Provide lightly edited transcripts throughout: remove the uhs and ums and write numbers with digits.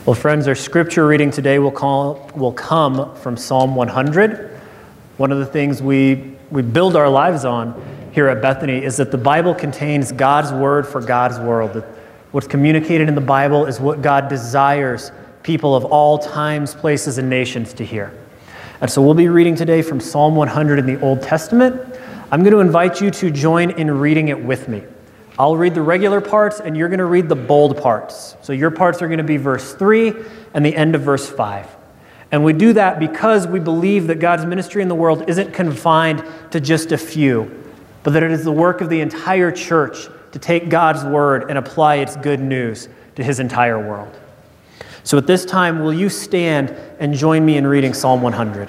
Well, friends, our scripture reading today will come from Psalm 100. One of the things we build our lives on here at Bethany is that the Bible contains God's word for God's world. That what's communicated in the Bible is what God desires people of all times, places, and nations to hear. And so we'll be reading today from Psalm 100 in the Old Testament. I'm going to invite you to join in reading it with me. I'll read the regular parts, and you're going to read the bold parts. So your parts are going to be verse 3 and the end of verse 5. And we do that because we believe that God's ministry in the world isn't confined to just a few, but that it is the work of the entire church to take God's word and apply its good news to his entire world. So at this time, will you stand and join me in reading Psalm 100?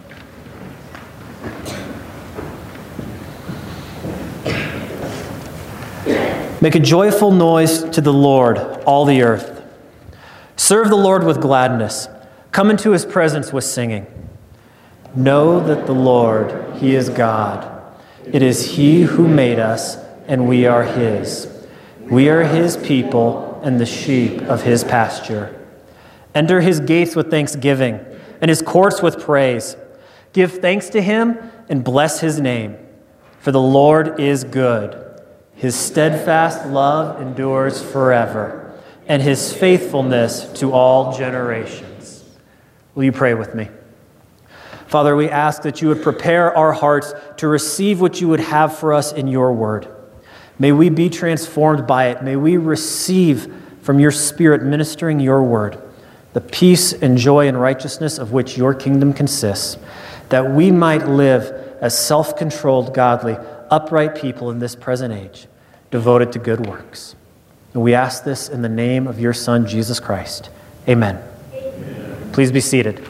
Make a joyful noise to the Lord, all the earth. Serve the Lord with gladness. Come into his presence with singing. Know that the Lord, he is God. It is he who made us, and we are his. We are his people and the sheep of his pasture. Enter his gates with thanksgiving and his courts with praise. Give thanks to him and bless his name. For the Lord is good. His steadfast love endures forever, and his faithfulness to all generations. Will you pray with me? Father, we ask that you would prepare our hearts to receive what you would have for us in your word. May we be transformed by it. May we receive from your Spirit ministering your word, the peace and joy and righteousness of which your kingdom consists, that we might live as self-controlled, godly, upright people in this present age, devoted to good works. And we ask this in the name of your Son, Jesus Christ. Amen. Amen. Please be seated.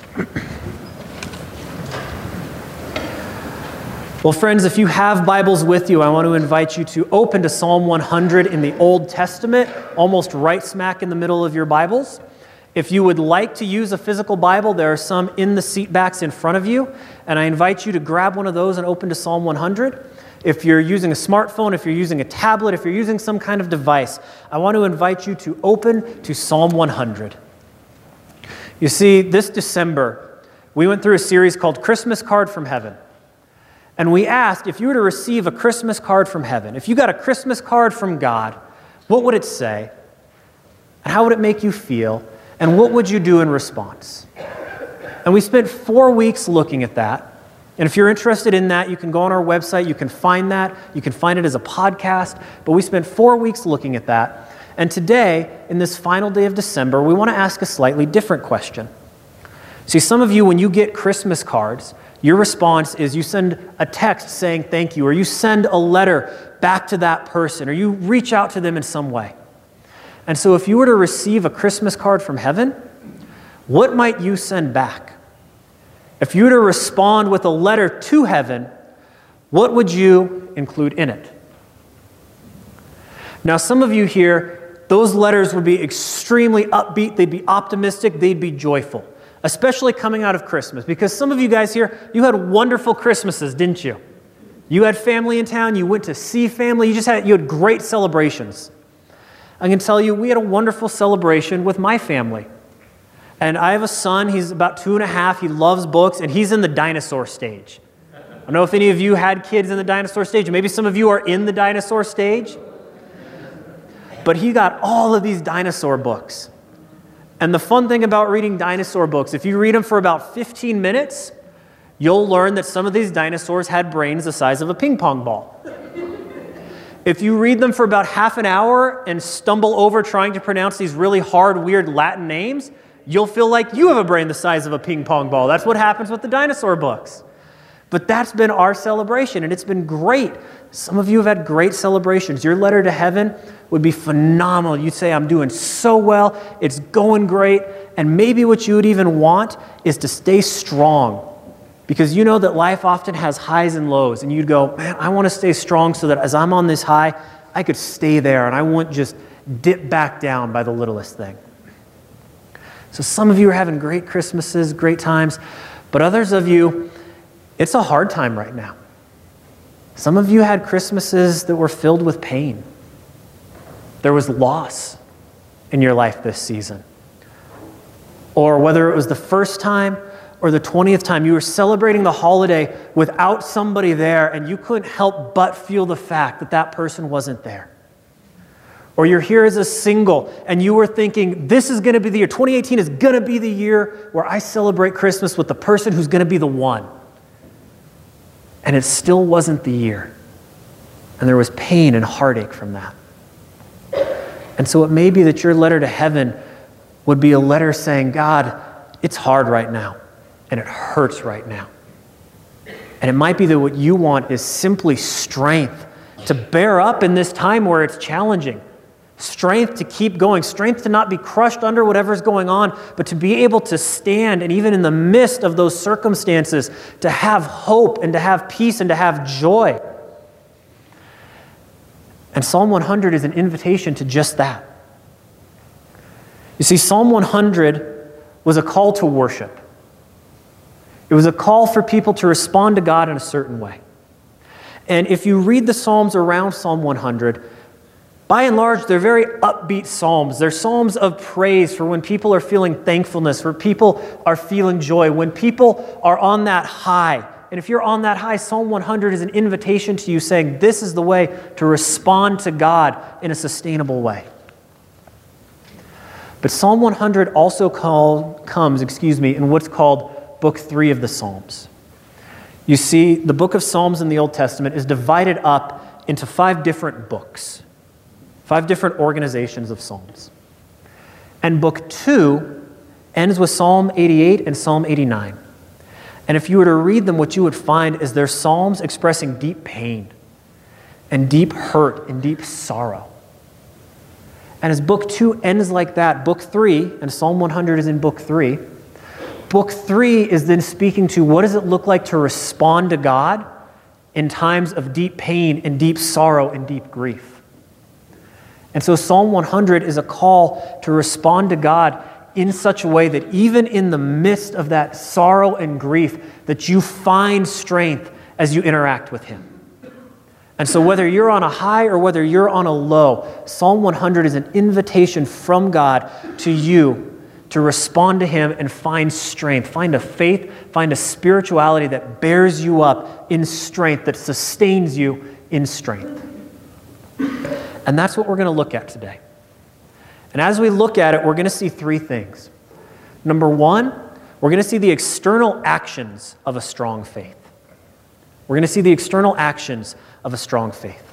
Well, friends, if you have Bibles with you, I want to invite you to open to Psalm 100 in the Old Testament, almost right smack in the middle of your Bibles. If you would like to use a physical Bible, there are some in the seat backs in front of you, and I invite you to grab one of those and open to Psalm 100. If you're using a smartphone, if you're using a tablet, if you're using some kind of device, I want to invite you to open to Psalm 100. You see, this December, we went through a series called Christmas Card from Heaven. And we asked, if you were to receive a Christmas card from heaven, if you got a Christmas card from God, what would it say? And how would it make you feel? And what would you do in response? And we spent 4 weeks looking at that. And if you're interested in that, you can go on our website. You can find that. You can find it as a podcast. But we spent 4 weeks looking at that. And today, in this final day of December, we want to ask a slightly different question. See, some of you, when you get Christmas cards, your response is you send a text saying thank you, or you send a letter back to that person, or you reach out to them in some way. And so if you were to receive a Christmas card from heaven, what might you send back? If you were to respond with a letter to heaven, what would you include in it? Now, some of you here, those letters would be extremely upbeat, they'd be optimistic, they'd be joyful, especially coming out of Christmas, because some of you guys here, you had wonderful Christmases, didn't you? You had family in town, you went to see family, you had great celebrations. I can tell you, we had a wonderful celebration with my family. And I have a son, he's about 2.5, he loves books, and he's in the dinosaur stage. I don't know if any of you had kids in the dinosaur stage, maybe some of you are in the dinosaur stage. But he got all of these dinosaur books. And the fun thing about reading dinosaur books, if you read them for about 15 minutes, you'll learn that some of these dinosaurs had brains the size of a ping pong ball. If you read them for about half an hour and stumble over trying to pronounce these really hard, weird Latin names, you'll feel like you have a brain the size of a ping pong ball. That's what happens with the dinosaur books. But that's been our celebration, and it's been great. Some of you have had great celebrations. Your letter to heaven would be phenomenal. You'd say, I'm doing so well, it's going great, and maybe what you would even want is to stay strong, because you know that life often has highs and lows, and you'd go, man, I want to stay strong so that as I'm on this high, I could stay there, and I won't just dip back down by the littlest thing. So some of you are having great Christmases, great times, but others of you, it's a hard time right now. Some of you had Christmases that were filled with pain. There was loss in your life this season. or whether it was the first time or the 20th time, you were celebrating the holiday without somebody there, and you couldn't help but feel the fact that that person wasn't there. Or you're here as a single, and you were thinking, this is going to be the year, 2018 is going to be the year where I celebrate Christmas with the person who's going to be the one. And it still wasn't the year. And there was pain and heartache from that. And so it may be that your letter to heaven would be a letter saying, God, it's hard right now, and it hurts right now. And it might be that what you want is simply strength to bear up in this time where it's challenging. Strength to keep going, strength to not be crushed under whatever's going on, but to be able to stand, and even in the midst of those circumstances, to have hope and to have peace and to have joy. And Psalm 100 is an invitation to just that. You see, Psalm 100 was a call to worship. It was a call for people to respond to God in a certain way. And if you read the Psalms around Psalm 100, by and large, they're very upbeat psalms. They're psalms of praise for when people are feeling thankfulness, for people are feeling joy, when people are on that high. And if you're on that high, Psalm 100 is an invitation to you saying, this is the way to respond to God in a sustainable way. But Psalm 100 also comes in what's called Book 3 of the Psalms. You see, the book of Psalms in the Old Testament is divided up into 5 different books, 5 different organizations of Psalms. And Book 2 ends with Psalm 88 and Psalm 89. And if you were to read them, what you would find is they're psalms expressing deep pain and deep hurt and deep sorrow. And as Book 2 ends like that, Book 3, and Psalm 100 is in Book 3, Book 3 is then speaking to what does it look like to respond to God in times of deep pain and deep sorrow and deep grief. And so Psalm 100 is a call to respond to God in such a way that even in the midst of that sorrow and grief, that you find strength as you interact with Him. And so whether you're on a high or whether you're on a low, Psalm 100 is an invitation from God to you to respond to Him and find strength, find a faith, find a spirituality that bears you up in strength, that sustains you in strength. And that's what we're going to look at today. And as we look at it, we're going to see 3 things. Number 1, we're going to see the external actions of a strong faith. We're going to see the external actions of a strong faith.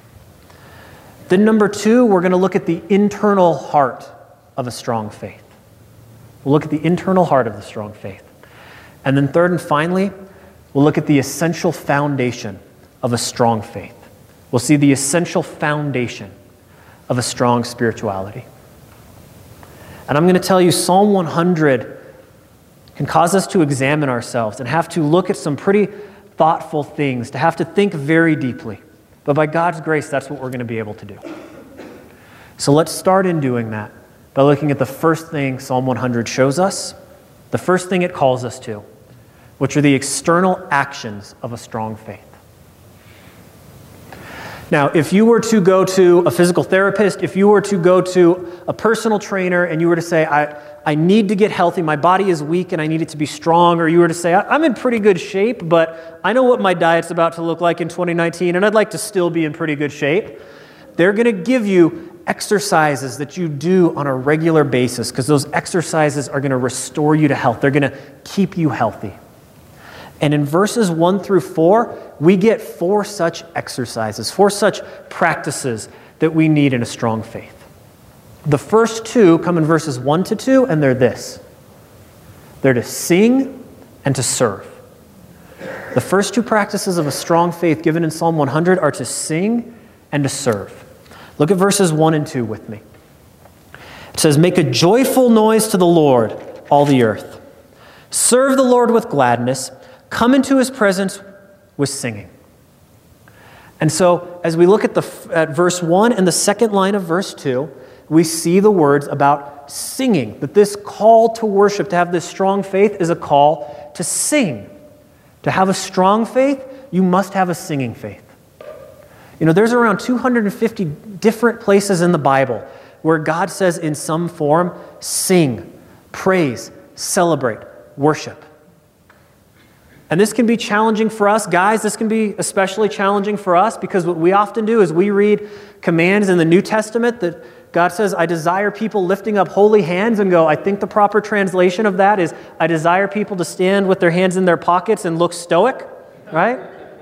Then number 2, we're going to look at the internal heart of a strong faith. We'll look at the internal heart of the strong faith. And then third and finally, we'll look at the essential foundation of a strong faith. We'll see the essential foundation of a strong spirituality. And I'm going to tell you, Psalm 100 can cause us to examine ourselves and have to look at some pretty thoughtful things, to have to think very deeply. But by God's grace, that's what we're going to be able to do. So let's start in doing that by looking at the first thing Psalm 100 shows us, the first thing it calls us to, which are the external actions of a strong faith. Now, if you were to go to a physical therapist, if you were to go to a personal trainer and you were to say, I need to get healthy, my body is weak and I need it to be strong, or you were to say, I'm in pretty good shape, but I know what my diet's about to look like in 2019 and I'd like to still be in pretty good shape, they're going to give you exercises that you do on a regular basis because those exercises are going to restore you to health. They're going to keep you healthy. And in verses 1 through 4, we get 4 such exercises, 4 such practices that we need in a strong faith. The first 2 come in verses 1 to 2, and they're this. They're to sing and to serve. The first 2 practices of a strong faith given in Psalm 100 are to sing and to serve. Look at verses 1 and 2 with me. It says, "Make a joyful noise to the Lord, all the earth. Serve the Lord with gladness. Come into His presence with singing." And so, as we look at verse 1 and the second line of verse 2, we see the words about singing, that this call to worship, to have this strong faith, is a call to sing. To have a strong faith, you must have a singing faith. You know, there's around 250 different places in the Bible where God says in some form, sing, praise, celebrate, worship. And this can be challenging for us. Guys, this can be especially challenging for us because what we often do is we read commands in the New Testament that God says, I desire people lifting up holy hands, and go, I think the proper translation of that is, I desire people to stand with their hands in their pockets and look stoic, right?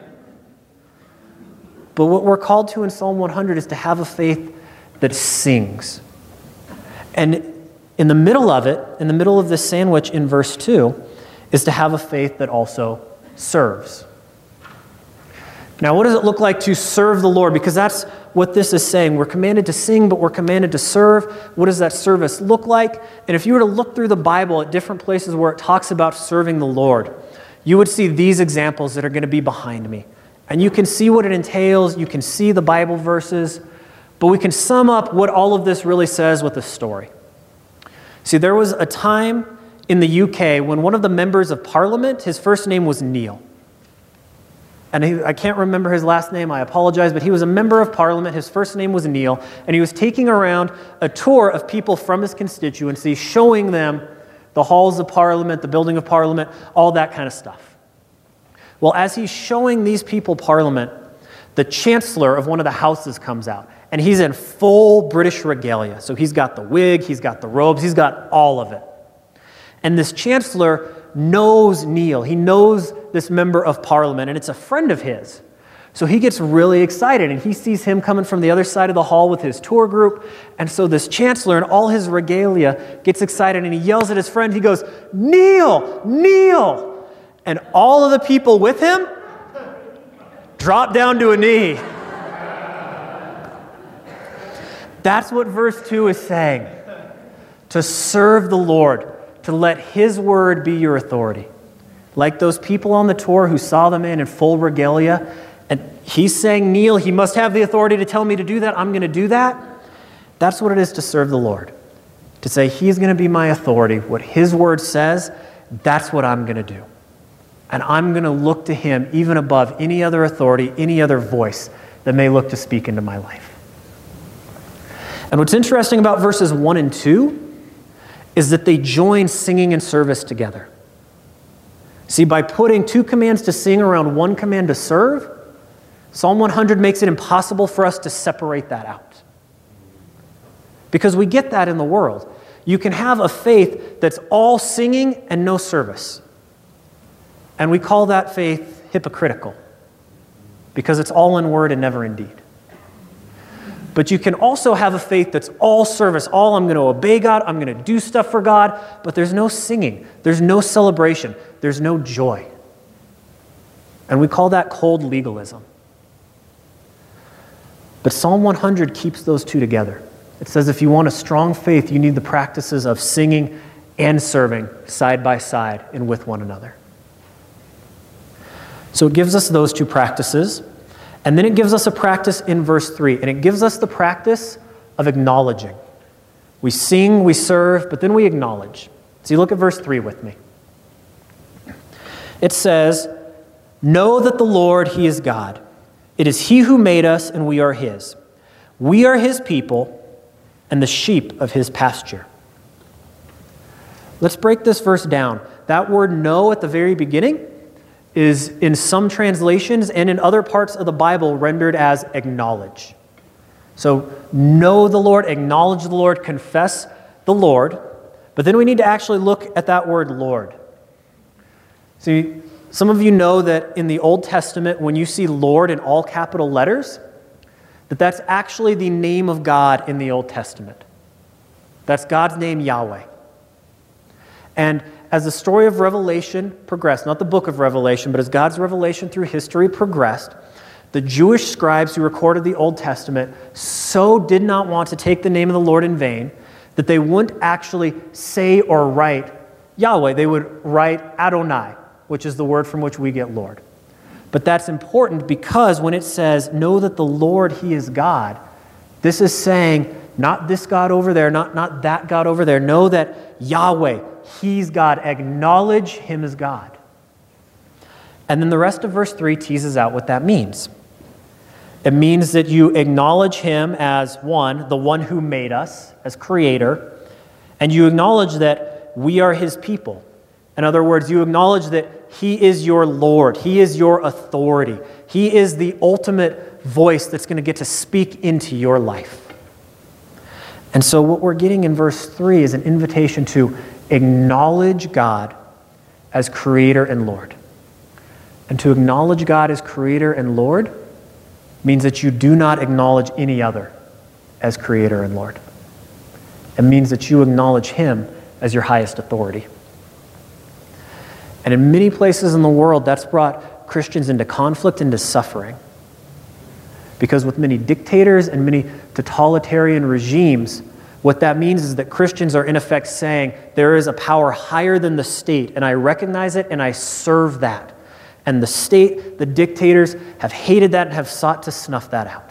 But what we're called to in Psalm 100 is to have a faith that sings. And in the middle of it, in the middle of this sandwich in verse 2, is to have a faith that also serves. Now, what does it look like to serve the Lord? Because that's what this is saying. We're commanded to sing, but we're commanded to serve. What does that service look like? And if you were to look through the Bible at different places where it talks about serving the Lord, you would see these examples that are going to be behind me. And you can see what it entails. You can see the Bible verses. But we can sum up what all of this really says with a story. See, there was a time in the UK when one of the members of Parliament, his first name was Neil. And I can't remember his last name, I apologize, but he was a member of Parliament, his first name was Neil, and he was taking around a tour of people from his constituency, showing them the halls of Parliament, the building of Parliament, all that kind of stuff. Well, as he's showing these people Parliament, the Chancellor of one of the houses comes out, and he's in full British regalia. So he's got the wig, he's got the robes, he's got all of it. And this Chancellor knows Neil. He knows this member of Parliament, and it's a friend of his. So he gets really excited, and he sees him coming from the other side of the hall with his tour group. And so this Chancellor in all his regalia gets excited, and he yells at his friend. He goes, "Neil! Neil!" And all of the people with him drop down to a knee. That's what verse 2 is saying. To serve the Lord, to let His word be your authority. Like those people on the tour who saw the man in full regalia, and he's saying, Neil, he must have the authority to tell me to do that. I'm going to do that. That's what it is to serve the Lord. To say He's going to be my authority. What His word says, that's what I'm going to do. And I'm going to look to Him even above any other authority, any other voice that may look to speak into my life. And what's interesting about verses 1 and 2 is that they join singing and service together. See, by putting two commands to sing around one command to serve, Psalm 100 makes it impossible for us to separate that out. Because we get that in the world. You can have a faith that's all singing and no service. And we call that faith hypocritical, because it's all in word and never in deed. But you can also have a faith that's all service, all I'm going to obey God, I'm going to do stuff for God, but there's no singing, there's no celebration, there's no joy. And we call that cold legalism. But Psalm 100 keeps those two together. It says if you want a strong faith, you need the practices of singing and serving side by side and with one another. So it gives us those two practices. And then it gives us a practice in verse 3. And it gives us the practice of acknowledging. We sing, we serve, but then we acknowledge. So you look at verse 3 with me. It says, "Know that the Lord, He is God. It is He who made us, and we are His. We are His people, and the sheep of His pasture." Let's break this verse down. That word know at the very beginning is in some translations and in other parts of the Bible rendered as acknowledge. So know the Lord, acknowledge the Lord, confess the Lord. But then we need to actually look at that word Lord. See, some of you know that in the Old Testament, when you see Lord in all capital letters, that's actually the name of God in the Old Testament. That's God's name, Yahweh. And as the story of Revelation progressed, not the book of Revelation, but as God's revelation through history progressed, the Jewish scribes who recorded the Old Testament so did not want to take the name of the Lord in vain that they wouldn't actually say or write Yahweh. They would write Adonai, which is the word from which we get Lord. But that's important because when it says, know that the Lord, He is God, this is saying, not this God over there, not that God over there. Know that Yahweh, He's God. Acknowledge Him as God. And then the rest of verse 3 teases out what that means. It means that you acknowledge Him as one, the one who made us, as creator, and you acknowledge that we are his people. In other words, you acknowledge that he is your Lord. He is your authority. He is the ultimate voice that's going to get to speak into your life. And so what we're getting in verse 3 is an invitation to acknowledge God as Creator and Lord. And to acknowledge God as Creator and Lord means that you do not acknowledge any other as Creator and Lord. It means that you acknowledge him as your highest authority. And in many places in the world, that's brought Christians into conflict, into suffering. Because with many dictators and many totalitarian regimes, what that means is that Christians are in effect saying, there is a power higher than the state, and I recognize it and I serve that. And the state, the dictators, have hated that and have sought to snuff that out.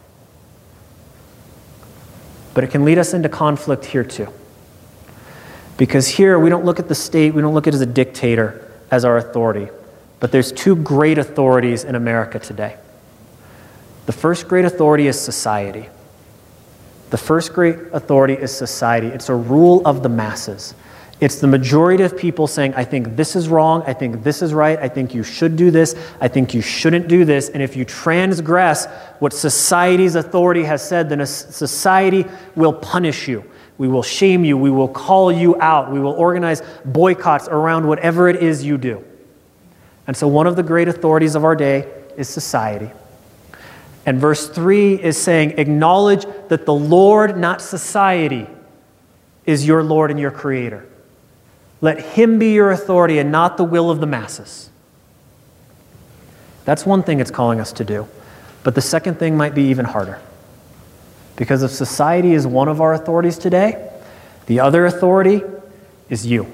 But it can lead us into conflict here too. Because here we don't look at the state, we don't look at it as a dictator as our authority. But there's two great authorities in America today. The first great authority is society. The first great authority is society. It's a rule of the masses. It's the majority of people saying, I think this is wrong, I think this is right, I think you should do this, I think you shouldn't do this, and if you transgress what society's authority has said, then society will punish you. We will shame you, we will call you out, we will organize boycotts around whatever it is you do. And so one of the great authorities of our day is society. And verse 3 is saying, acknowledge that the Lord, not society, is your Lord and your Creator. Let him be your authority and not the will of the masses. That's one thing it's calling us to do. But the second thing might be even harder. Because if society is one of our authorities today, the other authority is you.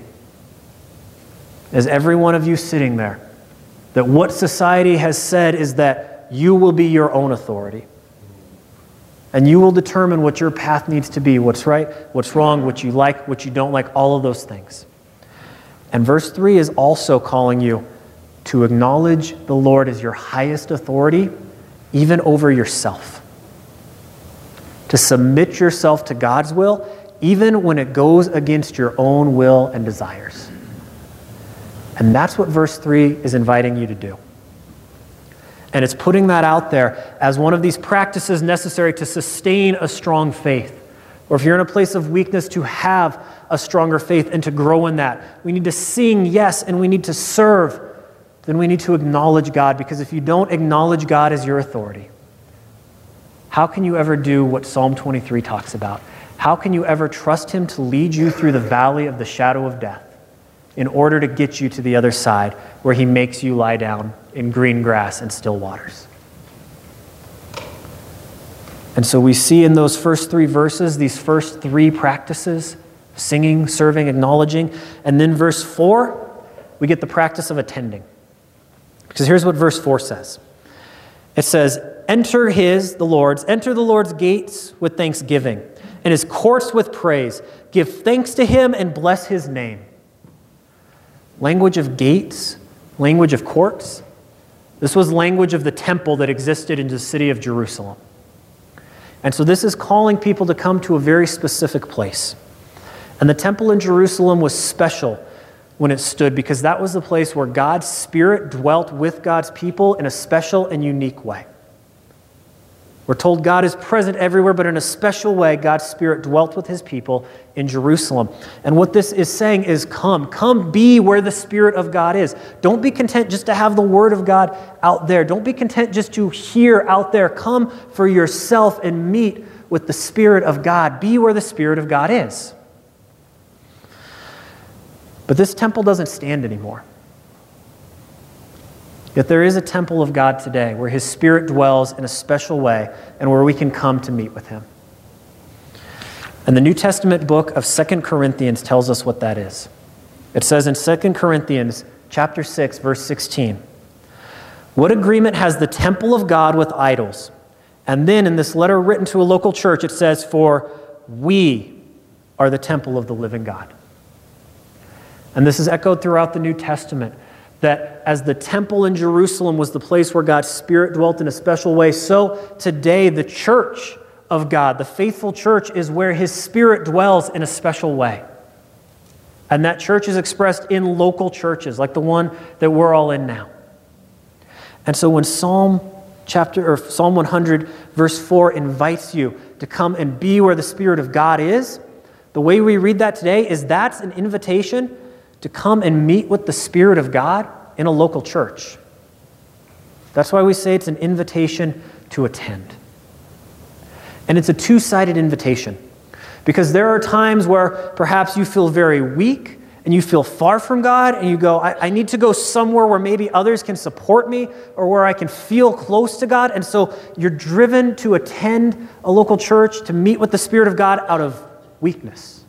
As every one of you sitting there, that what society has said is that you will be your own authority. And you will determine what your path needs to be, what's right, what's wrong, what you like, what you don't like, all of those things. And verse 3 is also calling you to acknowledge the Lord as your highest authority, even over yourself. To submit yourself to God's will, even when it goes against your own will and desires. And that's what verse 3 is inviting you to do. And it's putting that out there as one of these practices necessary to sustain a strong faith. Or if you're in a place of weakness, to have a stronger faith and to grow in that. We need to sing, yes, and we need to serve. Then we need to acknowledge God, because if you don't acknowledge God as your authority, how can you ever do what Psalm 23 talks about? How can you ever trust him to lead you through the valley of the shadow of death in order to get you to the other side where he makes you lie down in green grass and still waters? And so we see in those first 3 verses, these first 3 practices, singing, serving, acknowledging. And then verse 4, we get the practice of attending. Because here's what verse 4 says. It says, enter the Lord's gates with thanksgiving, and his courts with praise. Give thanks to him and bless his name. Language of gates, language of courts. This was language of the temple that existed in the city of Jerusalem. And so this is calling people to come to a very specific place. And the temple in Jerusalem was special when it stood, because that was the place where God's Spirit dwelt with God's people in a special and unique way. We're told God is present everywhere, but in a special way, God's Spirit dwelt with his people in Jerusalem. And what this is saying is come be where the Spirit of God is. Don't be content just to have the Word of God out there. Don't be content just to hear out there. Come for yourself and meet with the Spirit of God. Be where the Spirit of God is. But this temple doesn't stand anymore. Yet there is a temple of God today where his Spirit dwells in a special way and where we can come to meet with him. And the New Testament book of 2 Corinthians tells us what that is. It says in 2 Corinthians chapter 6, verse 16, what agreement has the temple of God with idols? And then in this letter written to a local church, it says, for we are the temple of the living God. And this is echoed throughout the New Testament, that as the temple in Jerusalem was the place where God's Spirit dwelt in a special way, so today the church of God, the faithful church, is where his Spirit dwells in a special way. And that church is expressed in local churches, like the one that we're all in now. And so when Psalm 100, verse 4 invites you to come and be where the Spirit of God is, the way we read that today is that's an invitation to come and meet with the Spirit of God in a local church. That's why we say it's an invitation to attend. And it's a two-sided invitation, because there are times where perhaps you feel very weak and you feel far from God, and you go, I need to go somewhere where maybe others can support me or where I can feel close to God. And so you're driven to attend a local church, to meet with the Spirit of God out of weakness.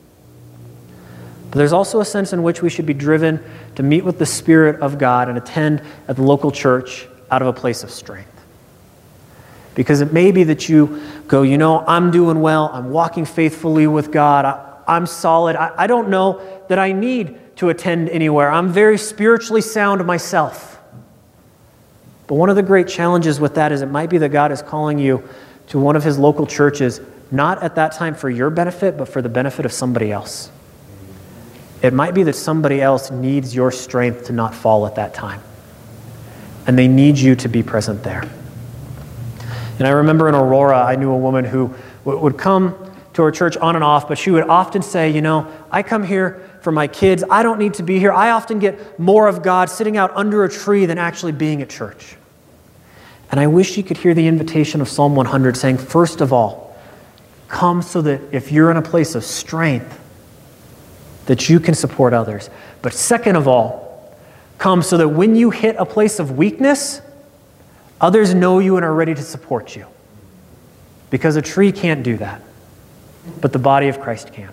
But there's also a sense in which we should be driven to meet with the Spirit of God and attend at the local church out of a place of strength. Because it may be that you go, I'm doing well, I'm walking faithfully with God, I'm solid, I don't know that I need to attend anywhere, I'm very spiritually sound myself. But one of the great challenges with that is it might be that God is calling you to one of His local churches, not at that time for your benefit, but for the benefit of somebody else. It might be that somebody else needs your strength to not fall at that time. And they need you to be present there. And I remember in Aurora, I knew a woman who would come to our church on and off, but she would often say, I come here for my kids. I don't need to be here. I often get more of God sitting out under a tree than actually being at church. And I wish you could hear the invitation of Psalm 100 saying, first of all, come so that if you're in a place of strength, that you can support others. But second of all, come so that when you hit a place of weakness, others know you and are ready to support you. Because a tree can't do that, but the body of Christ can.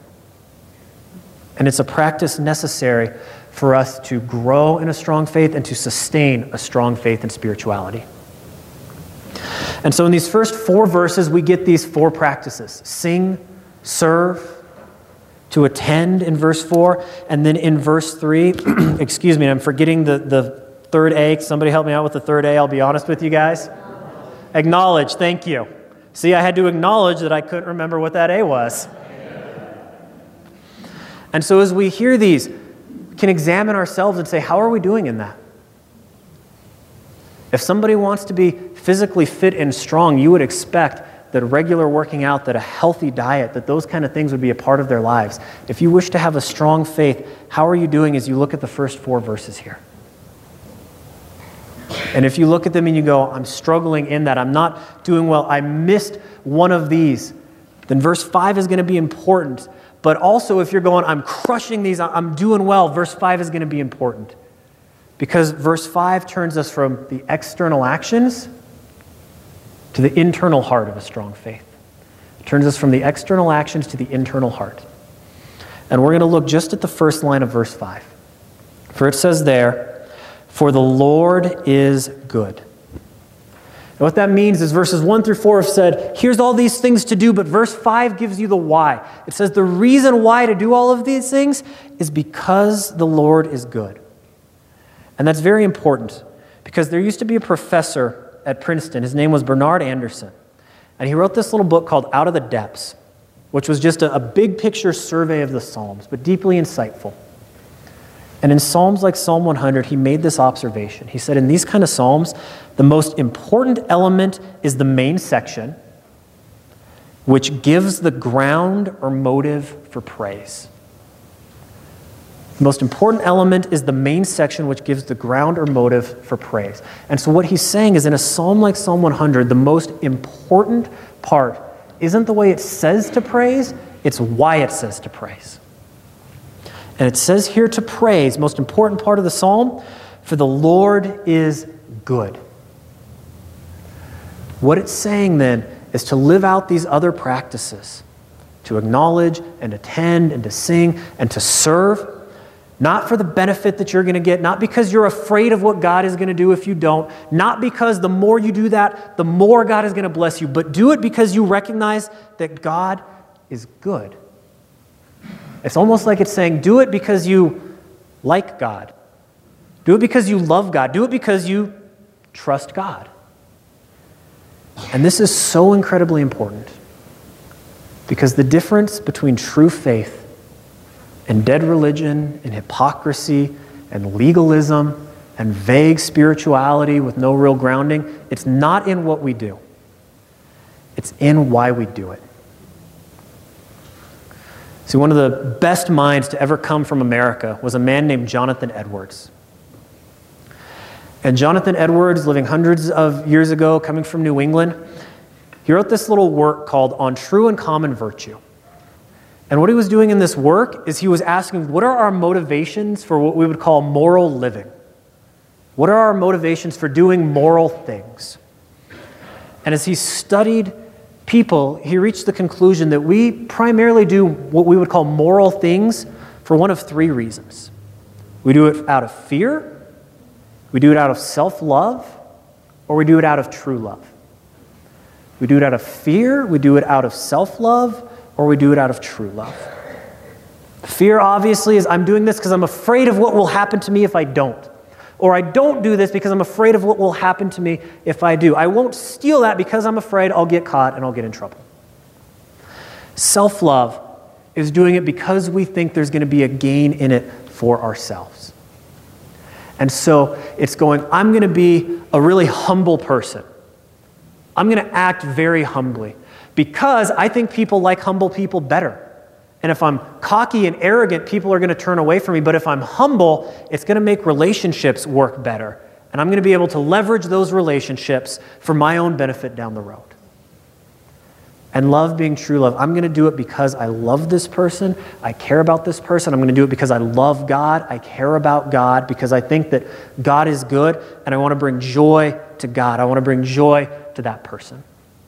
And it's a practice necessary for us to grow in a strong faith and to sustain a strong faith and spirituality. And so in these first 4 verses, we get these 4 practices: sing, serve, to attend in verse 4, and then in verse 3, excuse me, I'm forgetting the third A. Somebody help me out with the third A, I'll be honest with you guys. Acknowledge, thank you. See, I had to acknowledge that I couldn't remember what that A was. And so as we hear these, we can examine ourselves and say, how are we doing in that? If somebody wants to be physically fit and strong, you would expect that regular working out, that a healthy diet, that those kind of things would be a part of their lives. If you wish to have a strong faith, how are you doing as you look at the first 4 verses here? And if you look at them and you go, I'm struggling in that, I'm not doing well, I missed one of these, then verse 5 is going to be important. But also if you're going, I'm crushing these, I'm doing well, verse 5 is going to be important. Because verse 5 turns us from the external actions to the internal heart of a strong faith. It turns us from the external actions to the internal heart. And we're going to look just at the first line of verse 5. For it says there, for the Lord is good. And what that means is verses 1 through 4 have said, here's all these things to do, but verse 5 gives you the why. It says the reason why to do all of these things is because the Lord is good. And that's very important, because there used to be a professor at Princeton. His name was Bernard Anderson. And he wrote this little book called Out of the Depths, which was just a big picture survey of the Psalms, but deeply insightful. And in Psalms like Psalm 100, he made this observation. He said, in these kind of Psalms, the most important element is the main section, which gives the ground or motive for praise. The most important element is the main section, which gives the ground or motive for praise. And so what he's saying is, in a psalm like Psalm 100, the most important part isn't the way it says to praise, it's why it says to praise. And it says here to praise, most important part of the psalm, for the Lord is good. What it's saying then is to live out these other practices, to acknowledge and attend and to sing and to serve, not for the benefit that you're going to get, not because you're afraid of what God is going to do if you don't, not because the more you do that, the more God is going to bless you, but do it because you recognize that God is good. It's almost like it's saying, do it because you like God. Do it because you love God. Do it because you trust God. And this is so incredibly important, because the difference between true faith and dead religion and hypocrisy and legalism and vague spirituality with no real grounding. It's not in what we do. It's in why we do it. See, one of the best minds to ever come from America was a man named Jonathan Edwards. And Jonathan Edwards, living hundreds of years ago, coming from New England, he wrote this little work called On True and Common Virtue. And what he was doing in this work is he was asking, what are our motivations for what we would call moral living? What are our motivations for doing moral things? And as he studied people, he reached the conclusion that we primarily do what we would call moral things for one of three reasons. We do it out of fear, we do it out of self-love, or we do it out of true love. We do it out of fear, we do it out of self-love, or we do it out of true love. Fear, obviously, is I'm doing this because I'm afraid of what will happen to me if I don't. Or I don't do this because I'm afraid of what will happen to me if I do. I won't steal that because I'm afraid I'll get caught and I'll get in trouble. Self-love is doing it because we think there's going to be a gain in it for ourselves. And so it's going, I'm going to be a really humble person. I'm going to act very humbly because I think people like humble people better. And if I'm cocky and arrogant, people are going to turn away from me. But if I'm humble, it's going to make relationships work better. And I'm going to be able to leverage those relationships for my own benefit down the road. And love being true love, I'm going to do it because I love this person. I care about this person. I'm going to do it because I love God. I care about God because I think that God is good and I want to bring joy to God. I want to bring joy to that person.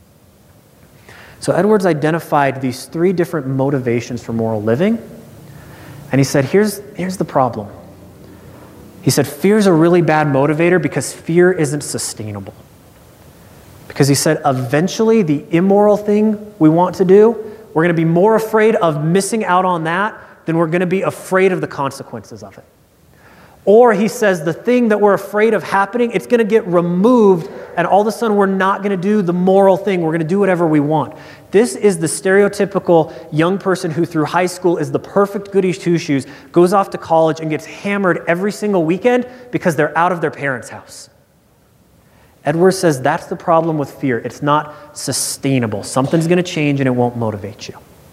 So Edwards identified these three different motivations for moral living. And he said, here's the problem. He said, fear is a really bad motivator because fear isn't sustainable. Because he said, eventually the immoral thing we want to do, we're going to be more afraid of missing out on that than we're going to be afraid of the consequences of it. Or he says the thing that we're afraid of happening, it's going to get removed and all of a sudden we're not going to do the moral thing. We're going to do whatever we want. This is the stereotypical young person who through high school is the perfect goody two-shoes, goes off to college and gets hammered every single weekend because they're out of their parents' house. Edwards says that's the problem with fear. It's not sustainable. Something's going to change and it won't motivate you.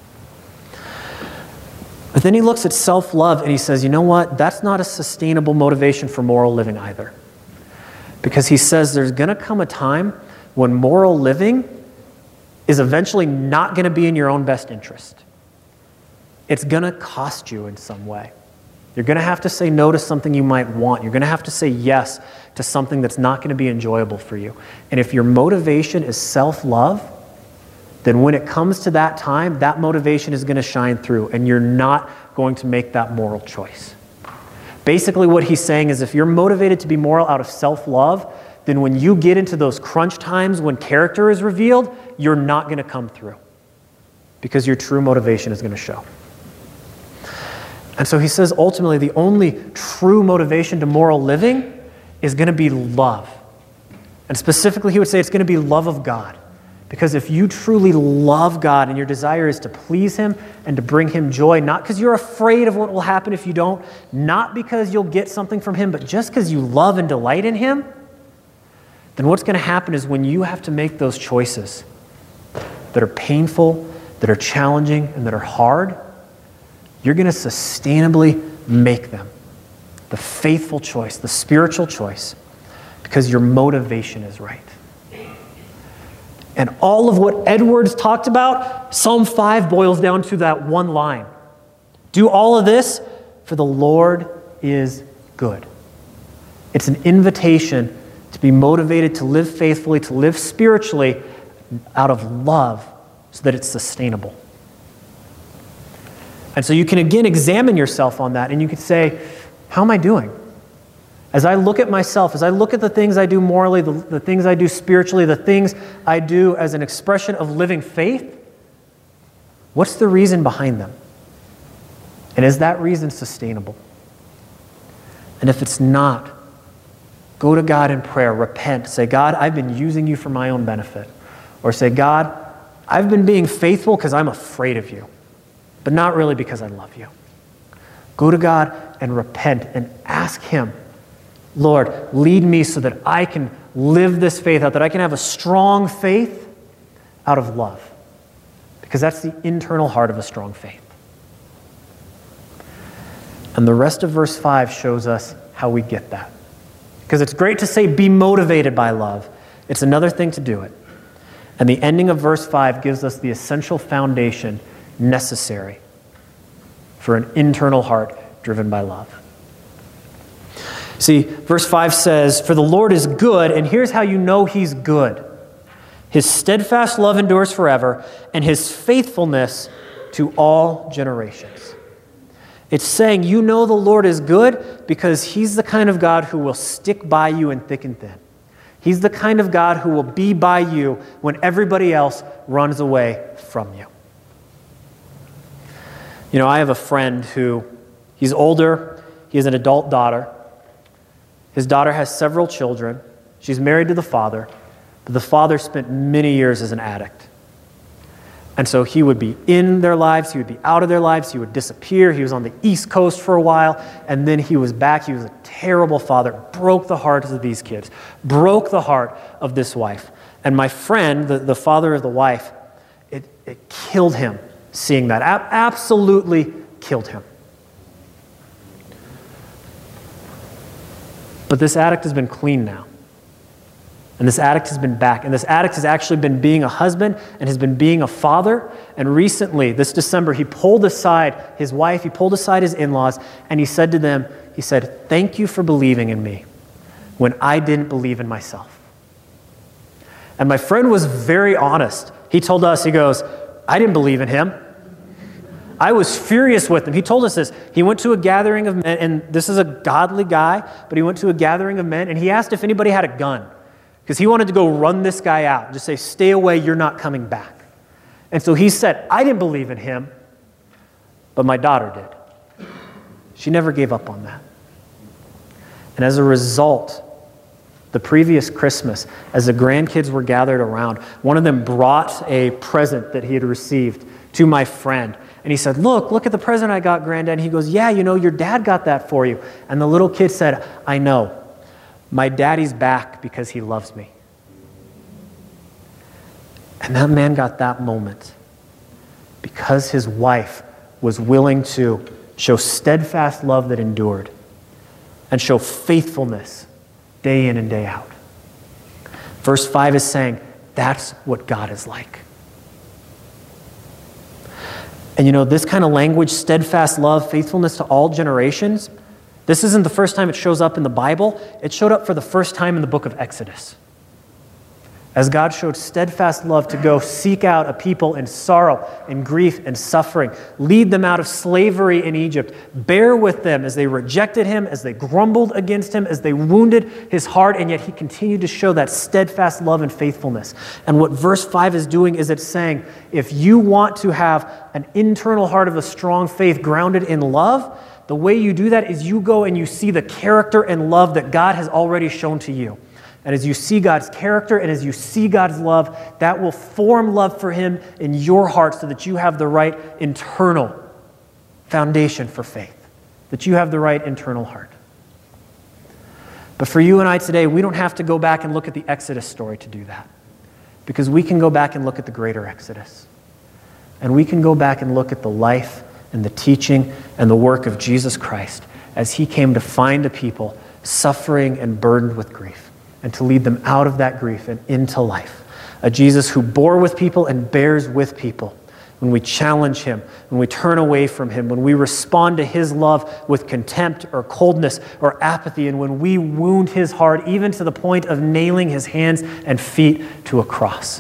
But then he looks at self-love and he says, you know what? That's not a sustainable motivation for moral living either. Because he says there's going to come a time when moral living is eventually not going to be in your own best interest. It's going to cost you in some way. You're going to have to say no to something you might want. You're going to have to say yes to something that's not going to be enjoyable for you. And if your motivation is self-love, then when it comes to that time, that motivation is going to shine through and you're not going to make that moral choice. Basically what he's saying is if you're motivated to be moral out of self-love, then when you get into those crunch times when character is revealed, you're not going to come through because your true motivation is going to show. And so he says ultimately the only true motivation to moral living is going to be love. And specifically he would say it's going to be love of God. Because if you truly love God and your desire is to please Him and to bring Him joy, not because you're afraid of what will happen if you don't, not because you'll get something from Him, but just because you love and delight in Him, then what's going to happen is when you have to make those choices that are painful, that are challenging, and that are hard, you're going to sustainably make them. The faithful choice, the spiritual choice, because your motivation is right. And all of what Edwards talked about, Psalm 5 boils down to that one line. Do all of this, for the Lord is good. It's an invitation to be motivated to live faithfully, to live spiritually out of love so that it's sustainable. And so you can again examine yourself on that and you can say, how am I doing? As I look at myself, as I look at the things I do morally, the things I do spiritually, the things I do as an expression of living faith, what's the reason behind them? And is that reason sustainable? And if it's not, go to God in prayer, repent, say, God, I've been using you for my own benefit. Or say, God, I've been being faithful because I'm afraid of you, but not really because I love you. Go to God and repent and ask him, Lord, lead me so that I can live this faith out, that I can have a strong faith out of love. Because that's the internal heart of a strong faith. And the rest of verse 5 shows us how we get that. Because it's great to say, be motivated by love. It's another thing to do it. And the ending of verse 5 gives us the essential foundation necessary for an internal heart driven by love. See, verse 5 says, for the Lord is good, and here's how you know he's good. His steadfast love endures forever, and his faithfulness to all generations. It's saying you know the Lord is good because he's the kind of God who will stick by you in thick and thin. He's the kind of God who will be by you when everybody else runs away from you. You know, I have a friend who, he's older, he has an adult daughter. His daughter has several children. She's married to the father, but the father spent many years as an addict. And so he would be in their lives, he would be out of their lives, he would disappear. He was on the East Coast for a while, and then he was back. He was a terrible father, broke the hearts of these kids, broke the heart of this wife. And my friend, the father of the wife, it killed him seeing that. Absolutely killed him. But this addict has been clean now. And this addict has been back. And this addict has actually been being a husband and has been being a father. And recently, this December, he pulled aside his wife, he pulled aside his in-laws, and he said to them, he said, thank you for believing in me when I didn't believe in myself. And my friend was very honest. He told us, he goes, I didn't believe in him. I was furious with him. He told us this. He went to a gathering of men, and this is a godly guy, but he went to a gathering of men, and he asked if anybody had a gun, because he wanted to go run this guy out and just say, stay away, you're not coming back. And so he said, I didn't believe in him, but my daughter did. She never gave up on that. And as a result, the previous Christmas, as the grandkids were gathered around, one of them brought a present that he had received to my friend. And he said, look at the present I got, Granddad. And he goes, yeah, you know, your dad got that for you. And the little kid said, I know. My daddy's back because he loves me. And that man got that moment because his wife was willing to show steadfast love that endured and show faithfulness day in and day out. Verse 5 is saying, that's what God is like. And you know, this kind of language, steadfast love, faithfulness to all generations, this isn't the first time it shows up in the Bible. It showed up for the first time in the book of Exodus. As God showed steadfast love to go seek out a people in sorrow and grief and suffering, lead them out of slavery in Egypt, bear with them as they rejected him, as they grumbled against him, as they wounded his heart, and yet he continued to show that steadfast love and faithfulness. And what verse 5 is doing is it's saying, if you want to have an internal heart of a strong faith grounded in love, the way you do that is you go and you see the character and love that God has already shown to you. And as you see God's character and as you see God's love, that will form love for him in your heart so that you have the right internal foundation for faith, that you have the right internal heart. But for you and I today, we don't have to go back and look at the Exodus story to do that, because we can go back and look at the greater Exodus. And we can go back and look at the life and the teaching and the work of Jesus Christ as he came to find a people suffering and burdened with grief, and to lead them out of that grief and into life. A Jesus who bore with people and bears with people. When we challenge him, when we turn away from him, when we respond to his love with contempt or coldness or apathy, and when we wound his heart even to the point of nailing his hands and feet to a cross.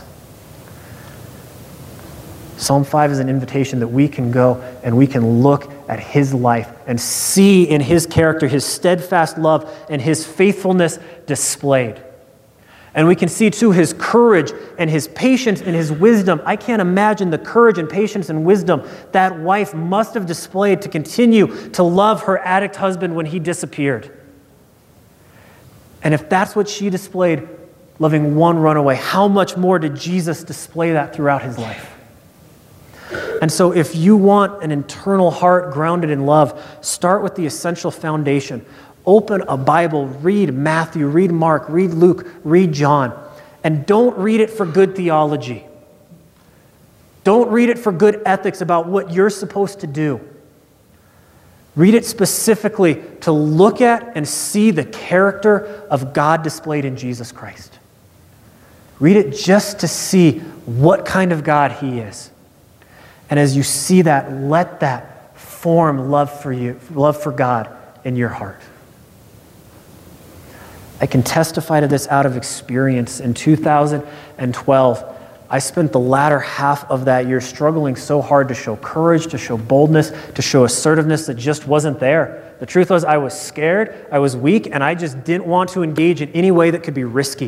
Psalm 5 is an invitation that we can go and we can look at his life and see in his character his steadfast love and his faithfulness displayed. And we can see too his courage and his patience and his wisdom. I can't imagine the courage and patience and wisdom that wife must have displayed to continue to love her addict husband when he disappeared. And if that's what she displayed, loving one runaway, how much more did Jesus display that throughout his life? And so if you want an internal heart grounded in love, start with the essential foundation. Open a Bible, read Matthew, read Mark, read Luke, read John, and don't read it for good theology. Don't read it for good ethics about what you're supposed to do. Read it specifically to look at and see the character of God displayed in Jesus Christ. Read it just to see what kind of God He is. And as you see that, let that form love for God in your heart. I can testify to this out of experience. In 2012, I spent the latter half of that year struggling so hard to show courage, to show boldness, to show assertiveness that just wasn't there. The truth was I was scared, I was weak, and I just didn't want to engage in any way that could be risky.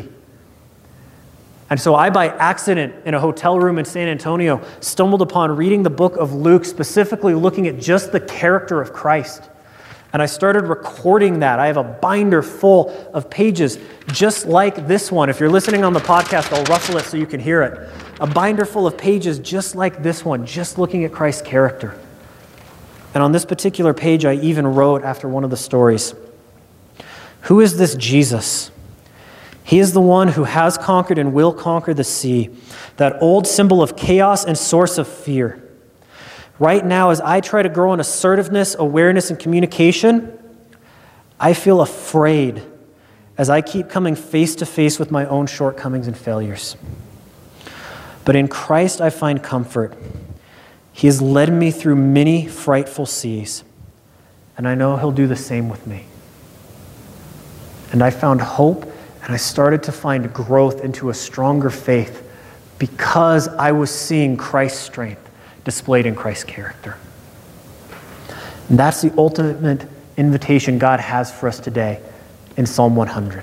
And so I, by accident, in a hotel room in San Antonio, stumbled upon reading the book of Luke, specifically looking at just the character of Christ. And I started recording that. I have a binder full of pages just like this one. If you're listening on the podcast, I'll ruffle it so you can hear it. A binder full of pages just like this one, just looking at Christ's character. And on this particular page, I even wrote after one of the stories, "Who is this Jesus? He is the one who has conquered and will conquer the sea, that old symbol of chaos and source of fear. Right now, as I try to grow in assertiveness, awareness, and communication, I feel afraid as I keep coming face to face with my own shortcomings and failures. But in Christ, I find comfort. He has led me through many frightful seas, and I know He'll do the same with me. And I found hope, and I started to find growth into a stronger faith because I was seeing Christ's strength displayed in Christ's character." And that's the ultimate invitation God has for us today in Psalm 100.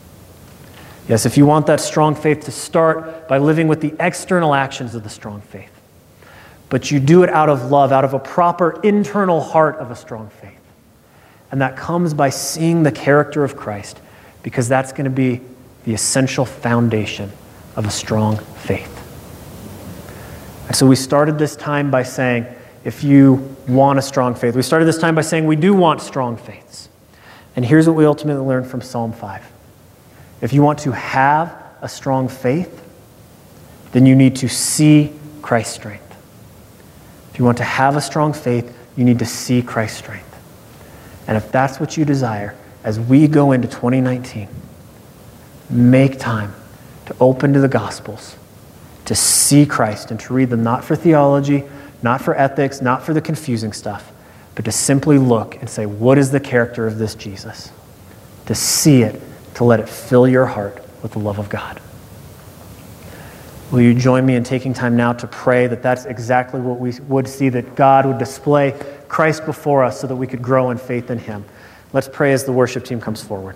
Yes, if you want that strong faith, to start by living with the external actions of the strong faith. But you do it out of love, out of a proper internal heart of a strong faith. And that comes by seeing the character of Christ, because that's going to be the essential foundation of a strong faith. And so we started this time by saying, if you want a strong faith. We started this time by saying we do want strong faiths. And here's what we ultimately learned from Psalm 5. If you want to have a strong faith, then you need to see Christ's strength. If you want to have a strong faith, you need to see Christ's strength. And if that's what you desire, as we go into 2019, make time to open to the Gospels, to see Christ and to read them, not for theology, not for ethics, not for the confusing stuff, but to simply look and say, what is the character of this Jesus? To see it, to let it fill your heart with the love of God. Will you join me in taking time now to pray that that's exactly what we would see, that God would display Christ before us so that we could grow in faith in Him. Let's pray as the worship team comes forward.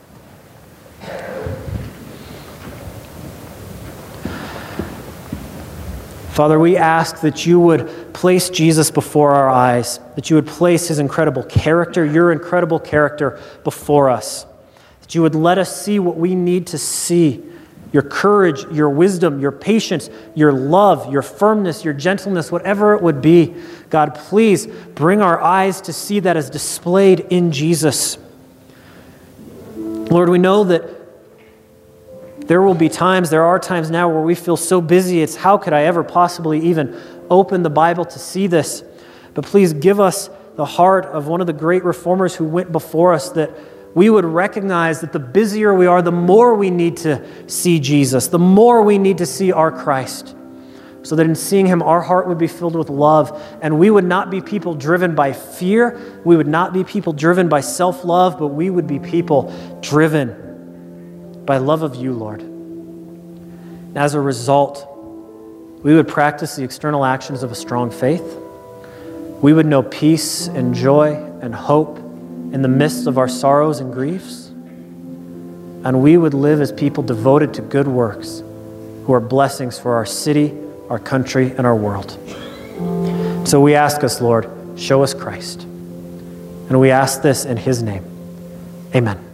Father, we ask that you would place Jesus before our eyes, that you would place His incredible character, your incredible character before us, that you would let us see what we need to see, your courage, your wisdom, your patience, your love, your firmness, your gentleness, whatever it would be. God, please bring our eyes to see that as displayed in Jesus. Lord, we know that there are times now where we feel so busy, it's how could I ever possibly even open the Bible to see this? But please give us the heart of one of the great reformers who went before us, that we would recognize that the busier we are, the more we need to see Jesus, the more we need to see our Christ, so that in seeing Him, our heart would be filled with love, and we would not be people driven by fear, we would not be people driven by self-love, but we would be people driven by love of you, Lord. And as a result, we would practice the external actions of a strong faith. We would know peace and joy and hope in the midst of our sorrows and griefs. And we would live as people devoted to good works, who are blessings for our city, our country, and our world. So we ask us, Lord, show us Christ. And we ask this in His name. Amen.